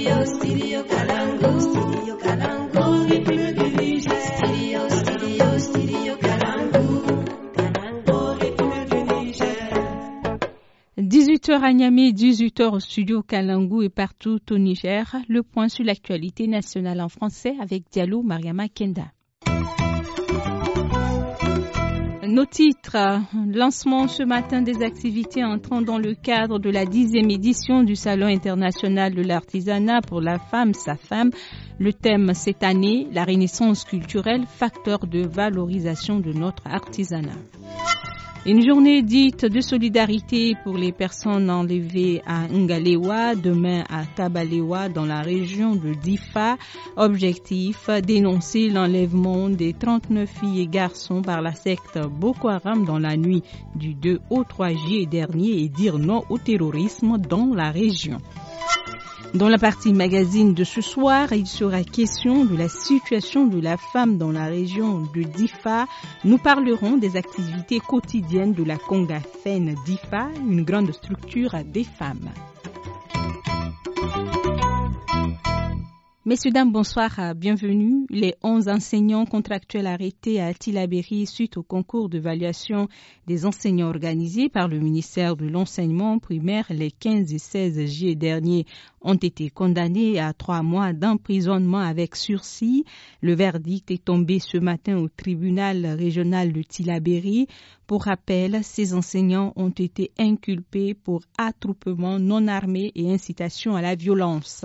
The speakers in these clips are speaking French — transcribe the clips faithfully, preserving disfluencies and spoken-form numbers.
Studio, Studio Kalangu, Studio Kalangu, rythme du Niger. Studio, Studio, Studio Kalangu, Kalangu, rythme du Niger. dix-huit heures à Niamey, dix-huit heures au studio Kalangu et partout au Niger. Le point sur l'actualité nationale en français avec Diallo Mariama Kenda. Nos titres, lancement ce matin des activités entrant dans le cadre de la dixième édition du Salon international de l'artisanat pour la femme, sa femme. Le thème cette année, la renaissance culturelle, facteur de valorisation de notre artisanat. Une journée dite de solidarité pour les personnes enlevées à Ngalewa, demain à Kabalewa dans la région de Difa. Objectif, dénoncer l'enlèvement des trente-neuf filles et garçons par la secte Boko Haram dans la nuit du deux au trois juillet dernier et dire non au terrorisme dans la région. Dans la partie magazine de ce soir, il sera question de la situation de la femme dans la région de Difa. Nous parlerons des activités quotidiennes de la Congafen Difa, une grande structure des femmes. Messieurs, dames, bonsoir, bienvenue. Les onze enseignants contractuels arrêtés à Tillabéri suite au concours d'évaluation des enseignants organisé par le ministère de l'Enseignement primaire les quinze et seize juillet dernier ont été condamnés à trois mois d'emprisonnement avec sursis. Le verdict est tombé ce matin au tribunal régional de Tillabéri. Pour rappel, ces enseignants ont été inculpés pour attroupement non armé et incitation à la violence.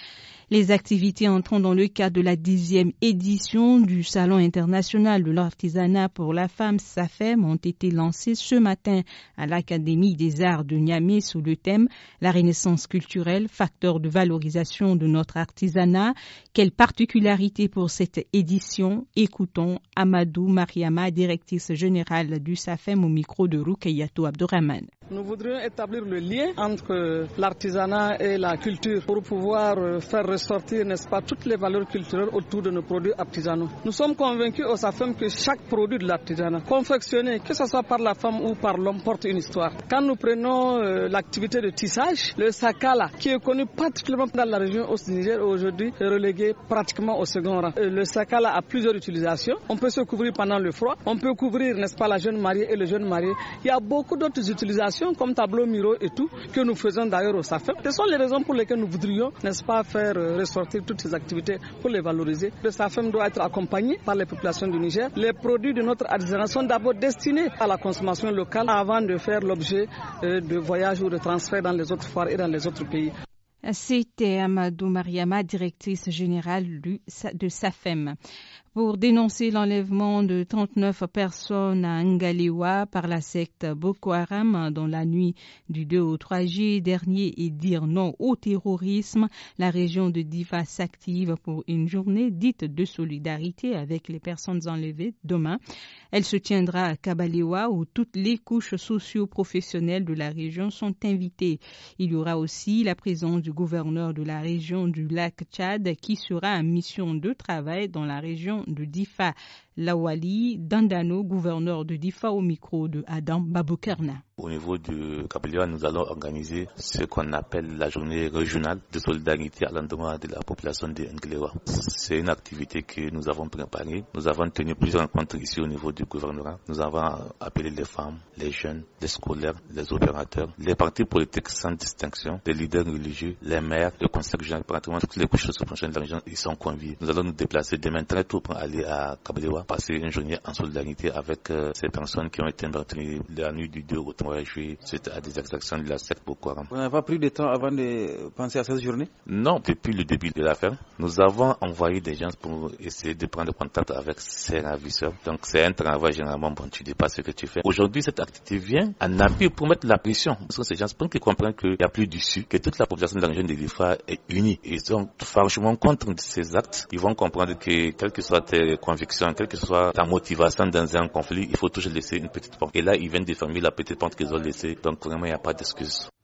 Les activités entrant dans le cadre de la dixième édition du Salon international de l'artisanat pour la femme, SAFEM, ont été lancées ce matin à l'Académie des arts de Niamey sous le thème « La renaissance culturelle, facteur de valorisation de notre artisanat ». Quelle particularité pour cette édition? Écoutons Amadou Mariama, directrice générale du SAFEM au micro de Rukayatou Abdourahmane. Nous voudrions établir le lien entre l'artisanat et la culture pour pouvoir faire ressortir, n'est-ce pas, toutes les valeurs culturelles autour de nos produits artisanaux. Nous sommes convaincus au SAFEM que chaque produit de l'artisanat, confectionné, que ce soit par la femme ou par l'homme, porte une histoire. Quand nous prenons euh, l'activité de tissage, le sakala, qui est connu particulièrement dans la région au Niger, aujourd'hui est relégué pratiquement au second rang. Euh, le sakala a plusieurs utilisations. On peut se couvrir pendant le froid, on peut couvrir, n'est-ce pas, la jeune mariée et le jeune marié. Il y a beaucoup d'autres utilisations comme tableau miro et tout, que nous faisons d'ailleurs au SAFEM. Ce sont les raisons pour lesquelles nous voudrions, n'est-ce pas, faire ressortir toutes ces activités pour les valoriser. Le SAFEM doit être accompagné par les populations du Niger. Les produits de notre artisanat sont d'abord destinés à la consommation locale avant de faire l'objet de voyages ou de transferts dans les autres foires et dans les autres pays. C'était Amadou Mariama, directrice générale de SAFEM. Pour dénoncer l'enlèvement de trente-neuf personnes à Ngalewa par la secte Boko Haram dans la nuit du deux au trois juillet dernier et dire non au terrorisme, la région de Difa s'active pour une journée dite de solidarité avec les personnes enlevées demain. Elle se tiendra à Kabalewa où toutes les couches socio-professionnelles de la région sont invitées. Il y aura aussi la présence du gouverneur de la région du lac Tchad qui sera en mission de travail dans la région de Difa. Lawali Dandano, gouverneur de Difa, au micro de Adam Baboukarna. Au niveau de Kabalewa, nous allons organiser ce qu'on appelle la journée régionale de solidarité à l'endroit de la population de Ngalewa. C'est une activité que nous avons préparée. Nous avons tenu plusieurs rencontres ici au niveau du gouvernorat. Nous avons appelé les femmes, les jeunes, les scolaires, les opérateurs, les partis politiques sans distinction, les leaders religieux, les maires, le conseil régional, pratiquement toutes les couches socioprofessionnelles de la région, ils sont conviés. Nous allons nous déplacer demain très tôt pour aller à Kabalewa, passer une journée en solidarité avec euh, ces personnes qui ont été meurtries la nuit du deux au trois juillet suite à des exactions de la secte Boko Haram. Vous n'avez pas pris de temps avant de penser à cette journée? Non, depuis le début de l'affaire, nous avons envoyé des gens pour essayer de prendre contact avec ces ravisseurs. Donc c'est un travail généralement bon, tu dis pas ce que tu fais. Aujourd'hui, cette activité vient en appui pour mettre la pression. Parce que ces gens pour qu'ils comprennent qu'il n'y a plus d'issue, que toute la population de la région de Difa est unie. Ils sont franchement contre ces actes. Ils vont comprendre que quelles que soient tes convictions, quelle que soit ta motivation dans un conflit, il faut toujours laisser une petite porte. Et là, ils viennent de fermer la petite porte qu'ils ont laissée. Donc vraiment, il n'y a pas d'excuse.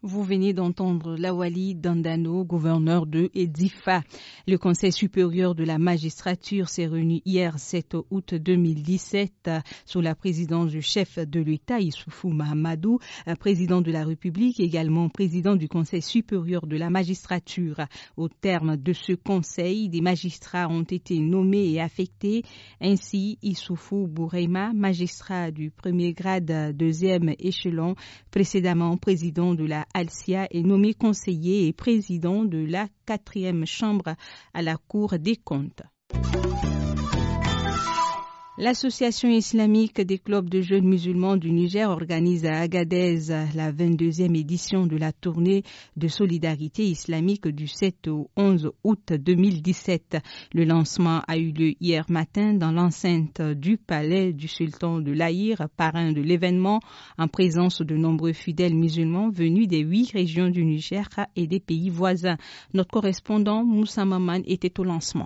Vous venez d'entendre Lawali Dandano, gouverneur de Difa. Le Conseil supérieur de la magistrature s'est réuni hier sept août deux mille dix-sept sous la présidence du chef de l'État Issoufou Mahamadou, président de la République, également président du Conseil supérieur de la magistrature. Au terme de ce conseil, des magistrats ont été nommés et affectés. Ainsi, Issoufou Boureima, magistrat du premier grade deuxième échelon, précédemment président de la Alcia, est nommé conseiller et président de la quatrième chambre à la Cour des comptes. L'Association islamique des clubs de jeunes musulmans du Niger organise à Agadez la vingt-deuxième édition de la tournée de solidarité islamique du sept au onze août deux mille dix-sept. Le lancement a eu lieu hier matin dans l'enceinte du palais du sultan de l'Aïr, parrain de l'événement, en présence de nombreux fidèles musulmans venus des huit régions du Niger et des pays voisins. Notre correspondant Moussa Maman était au lancement.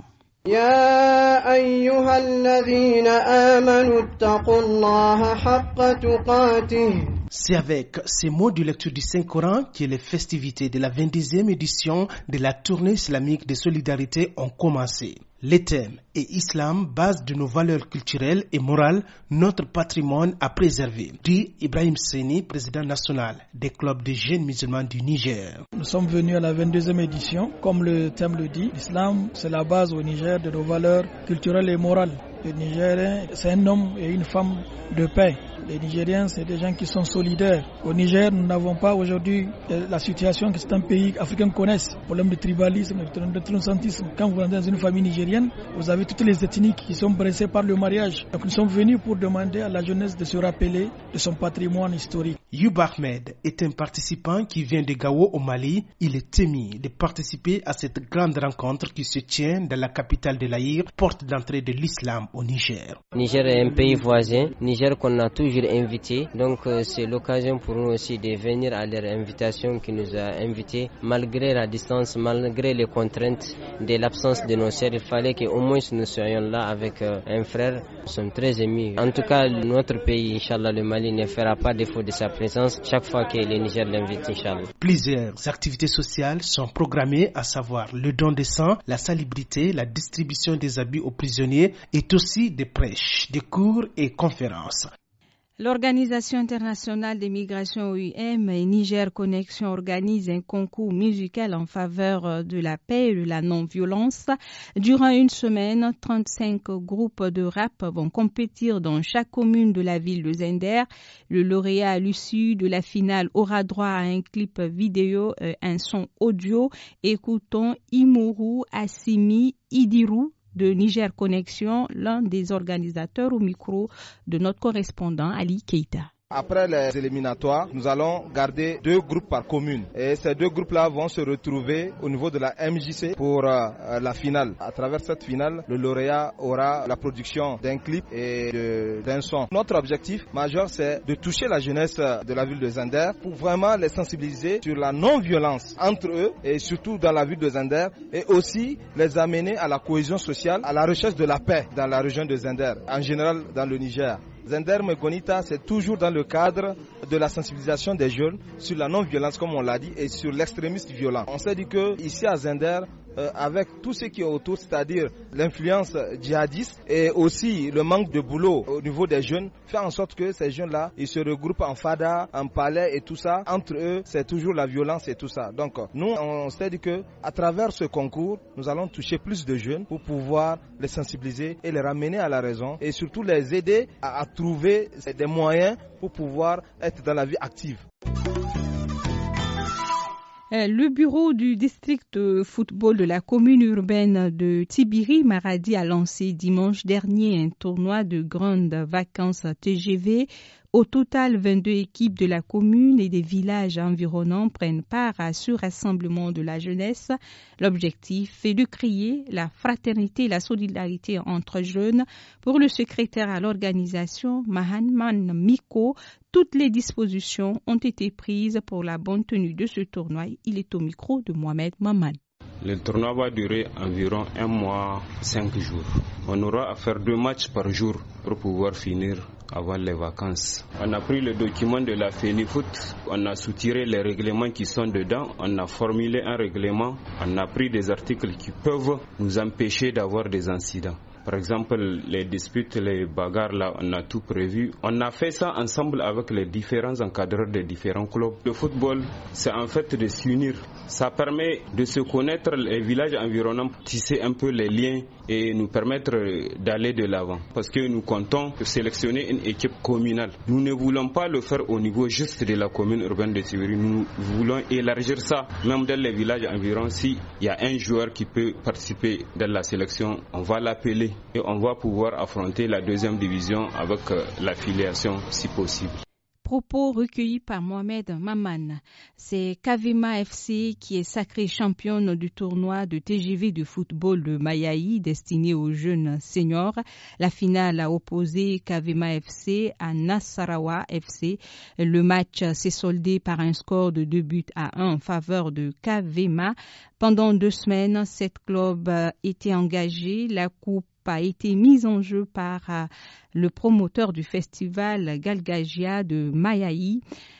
يا أيها الذين آمنوا اتقوا الله حق تقاته. C'est avec ces mots de lecture du Saint-Coran que les festivités de la vingt-deuxième édition de la tournée islamique de solidarité ont commencé. Les thèmes et Islam, base de nos valeurs culturelles et morales, notre patrimoine à préserver, dit Ibrahim Seni, président national des clubs de jeunes musulmans du Niger. Nous sommes venus à la vingt-deuxième édition. Comme le thème le dit, l'islam, c'est la base au Niger de nos valeurs culturelles et morales. Le Nigérien, c'est un homme et une femme de paix. Les Nigériens, c'est des gens qui sont solidaires. Au Niger, nous n'avons pas aujourd'hui la situation que certains pays africains connaissent. Le problème de tribalisme, de transcentisme. Quand vous entrez dans une famille nigérienne, vous avez toutes les ethnies qui sont pressées par le mariage. Donc nous sommes venus pour demander à la jeunesse de se rappeler de son patrimoine historique. Youb Ahmed est un participant qui vient de Gao au Mali. Il est ému de participer à cette grande rencontre qui se tient dans la capitale de l'Aïr, porte d'entrée de l'islam au Niger. Niger est un pays voisin. Niger qu'on a toujours invité. Donc euh, c'est l'occasion pour nous aussi de venir à leur invitation qui nous a invités. Malgré la distance, malgré les contraintes de l'absence de nos sœurs, il fallait qu'au moins nous soyons là avec euh, un frère. Nous sommes très émus. En tout cas, notre pays, Inch'Allah, le Mali, ne fera pas défaut de sa présence chaque fois que le Niger l'invite, Inch'Allah. Plusieurs activités sociales sont programmées, à savoir le don de sang, la salubrité, la distribution des habits aux prisonniers et aussi des prêches, des cours et conférences. L'Organisation internationale des migrations O I M et Niger Connexion organise un concours musical en faveur de la paix et de la non-violence. Durant une semaine, trente-cinq groupes de rap vont compétir dans chaque commune de la ville de Zender. Le lauréat à l'issue de la finale aura droit à un clip vidéo, un son audio. Écoutons Imourou Assimi Idirou de Niger Connexion, l'un des organisateurs au micro de notre correspondant Ali Keita. Après les éliminatoires, nous allons garder deux groupes par commune. Et ces deux groupes-là vont se retrouver au niveau de la M J C pour euh, la finale. À travers cette finale, le lauréat aura la production d'un clip et de, d'un son. Notre objectif majeur, c'est de toucher la jeunesse de la ville de Zender pour vraiment les sensibiliser sur la non-violence entre eux et surtout dans la ville de Zender et aussi les amener à la cohésion sociale, à la recherche de la paix dans la région de Zender, en général dans le Niger. Zender Megonita, c'est toujours dans le cadre de la sensibilisation des jeunes sur la non-violence, comme on l'a dit, et sur l'extrémisme violent. On s'est dit que ici à Zender, euh, avec tout ce qui est autour, c'est-à-dire l'influence djihadiste et aussi le manque de boulot au niveau des jeunes, fait en sorte que ces jeunes-là, ils se regroupent en fada, en palais et tout ça. Entre eux, c'est toujours la violence et tout ça. Donc, nous, on s'est dit que à travers ce concours, nous allons toucher plus de jeunes pour pouvoir les sensibiliser et les ramener à la raison et surtout les aider à, à trouver des moyens pour pouvoir être dans la vie active. Le bureau du district de football de la commune urbaine de Tibiri, Maradi, a lancé dimanche dernier un tournoi de grandes vacances T G V. Au total, vingt-deux équipes de la commune et des villages environnants prennent part à ce rassemblement de la jeunesse. L'objectif est de créer la fraternité et la solidarité entre jeunes. Pour le secrétaire à l'organisation, Mahanman Miko, toutes les dispositions ont été prises pour la bonne tenue de ce tournoi. Il est au micro de Mohamed Maman. Le tournoi va durer environ un mois, cinq jours. On aura à faire deux matchs par jour pour pouvoir finir avant les vacances. On a pris le document de la FENIFOOT, on a soutiré les règlements qui sont dedans, on a formulé un règlement, on a pris des articles qui peuvent nous empêcher d'avoir des incidents. Par exemple, les disputes, les bagarres, là, on a tout prévu. On a fait ça ensemble avec les différents encadreurs des différents clubs. Le football, c'est en fait de s'unir. Ça permet de se connaître les villages environnants, tisser un peu les liens et nous permettre d'aller de l'avant. Parce que nous comptons sélectionner une équipe communale. Nous ne voulons pas le faire au niveau juste de la commune urbaine de Tibiri. Nous voulons élargir ça, même dans les villages environnants. S'il y a un joueur qui peut participer dans la sélection, on va l'appeler. Et on va pouvoir affronter la deuxième division avec l'affiliation si possible. Propos recueillis par Mohamed Maman. C'est Kavema F C qui est sacrée championne du tournoi de T G V de football de Mayaï destiné aux jeunes seniors. La finale a opposé Kavema F C à Nasarawa F C. Le match s'est soldé par un score de deux buts à un en faveur de Kavema. Pendant deux semaines, sept clubs étaient engagés. La coupe a été mise en jeu par uh, le promoteur du festival Galgagia de Mayaï,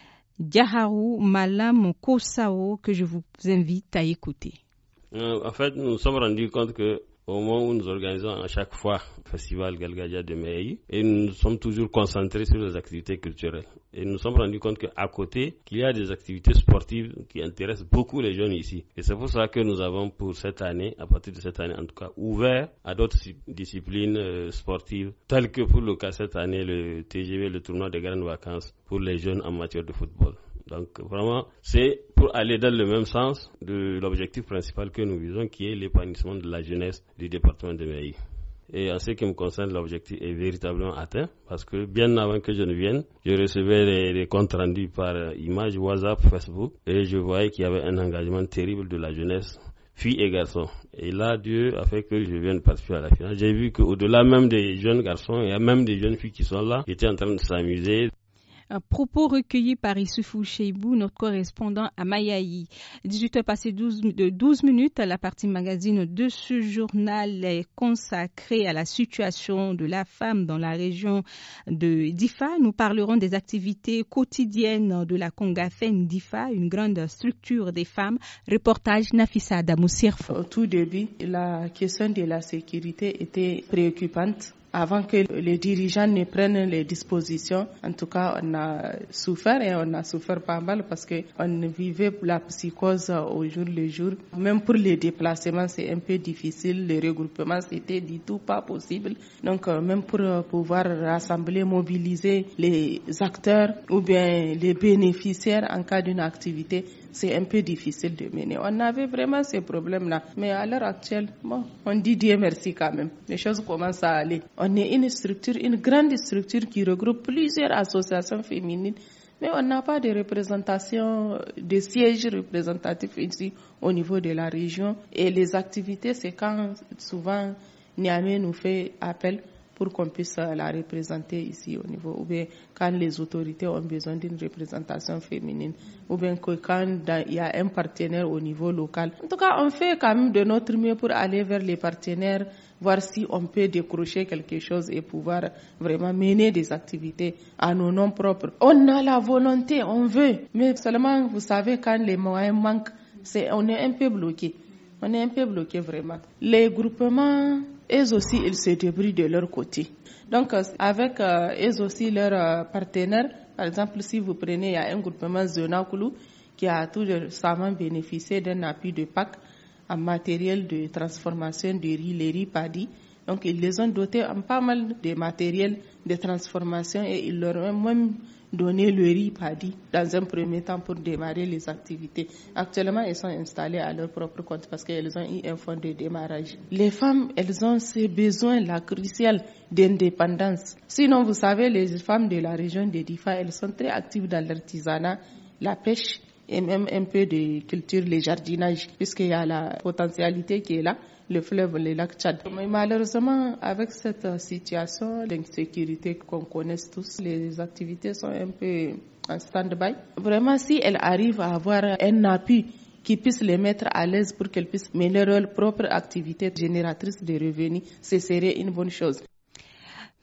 Diaharu Malam Kosao, que je vous invite à écouter. Euh, en fait, nous nous sommes rendus compte que au moment où nous organisons à chaque fois le festival Galgadia de Mayaï, et nous sommes toujours concentrés sur les activités culturelles. Et nous nous sommes rendus compte qu'à côté, qu'il y a des activités sportives qui intéressent beaucoup les jeunes ici. Et c'est pour ça que nous avons pour cette année, à partir de cette année en tout cas, ouvert à d'autres disciplines euh, sportives, telles que pour le cas cette année, le T G V, le tournoi des grandes vacances pour les jeunes en matière de football. Donc vraiment, c'est pour aller dans le même sens de l'objectif principal que nous visons, qui est l'épanouissement de la jeunesse du département de Mayaï. Et en ce qui me concerne, l'objectif est véritablement atteint, parce que bien avant que je ne vienne, je recevais des, des comptes rendus par image, WhatsApp, Facebook, et je voyais qu'il y avait un engagement terrible de la jeunesse, filles et garçons. Et là, Dieu a fait que je vienne participer à la finale. J'ai vu qu'au-delà même des jeunes garçons, il y a même des jeunes filles qui sont là, qui étaient en train de s'amuser. Un propos recueilli par Issoufou Cheibou, notre correspondant à Mayaï. dix-huit heures passées douze, de douze minutes, la partie magazine de ce journal est consacrée à la situation de la femme dans la région de Difa. Nous parlerons des activités quotidiennes de la Congafen Difa, une grande structure des femmes. Reportage Nafissa Damoussirfo. Au tout début, la question de la sécurité était préoccupante. Avant que les dirigeants ne prennent les dispositions, en tout cas, on a souffert et on a souffert pas mal parce qu'on vivait la psychose au jour le jour. Même pour les déplacements, c'est un peu difficile. Le regroupement, c'était du tout pas possible. Donc, même pour pouvoir rassembler, mobiliser les acteurs ou bien les bénéficiaires en cas d'une activité, c'est un peu difficile de mener. On avait vraiment ces problèmes-là. Mais à l'heure actuelle, bon, on dit Dieu merci quand même. Les choses commencent à aller. On est une structure, une grande structure qui regroupe plusieurs associations féminines. Mais on n'a pas de représentation, de siège représentatif ici au niveau de la région. Et les activités, c'est quand souvent Niamey nous fait appel pour qu'on puisse la représenter ici au niveau, ou bien quand les autorités ont besoin d'une représentation féminine, ou bien que quand il y a un partenaire au niveau local. En tout cas, on fait quand même de notre mieux pour aller vers les partenaires, voir si on peut décrocher quelque chose et pouvoir vraiment mener des activités à nos noms propres. On a la volonté, on veut, mais seulement, vous savez, quand les moyens manquent, c'est, on est un peu bloqué. On est un peu bloqué vraiment. Les groupements, eux aussi, ils se débrouillent de leur côté. Donc, avec euh, eux aussi leurs euh, partenaires, par exemple, si vous prenez, il y a un groupement Zonakoulou qui a tout récemment bénéficié d'un appui de P A C en matériel de transformation de riz, les riz paddy. Donc, ils les ont dotés en pas mal de matériel de transformation et ils leur ont même donné le riz paddy dans un premier temps pour démarrer les activités. Actuellement, elles sont installées à leur propre compte parce qu'elles ont eu un fonds de démarrage. Les femmes, elles ont ces besoins-là cruciaux d'indépendance. Sinon, vous savez, les femmes de la région de Difa, elles sont très actives dans l'artisanat, la pêche et même un peu de culture, les jardinages, puisqu'il y a la potentialité qui est là, le fleuve, le lac Tchad. Mais malheureusement, avec cette situation d'insécurité qu'on connaît tous, les activités sont un peu en stand-by. Vraiment, si elles arrivent à avoir un appui qui puisse les mettre à l'aise pour qu'elles puissent mener leur propre activité génératrice de revenus, ce serait une bonne chose.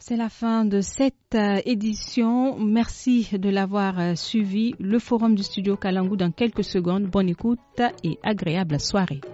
C'est la fin de cette édition. Merci de l'avoir suivi. Le forum du studio Kalangu dans quelques secondes. Bonne écoute et agréable soirée.